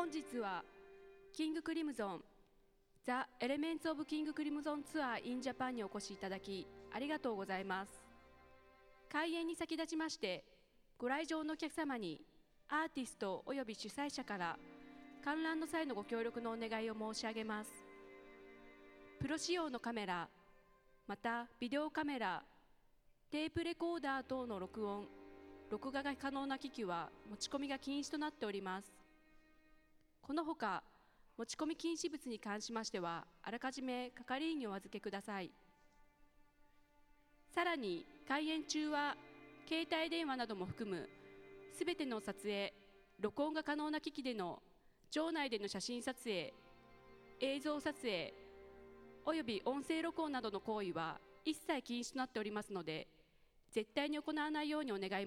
本日はキングクリムゾンザ・エレメンツ・オブ・キングクリムゾンツアー・イン・ジャパンにお越しいただきありがとうございます。開演に先立ちましてご来場のお客様にアーティストおよび主催者から観覧の際のご協力のお願いを申し上げます。プロ仕様のカメラ、またビデオカメラ、テープレコーダー等の録音・録画が可能な機器は持ち込みが禁止となっております。このほか持ち込み禁止物に関しましてはあらかじめ係員にお預けください。さらに開演中は携帯電話なども含むすべての撮影・録音が可能な機器での場内での写真撮影、映像撮影および音声録音などの行為は一切禁止となっておりますので、絶対に行わないようにお願い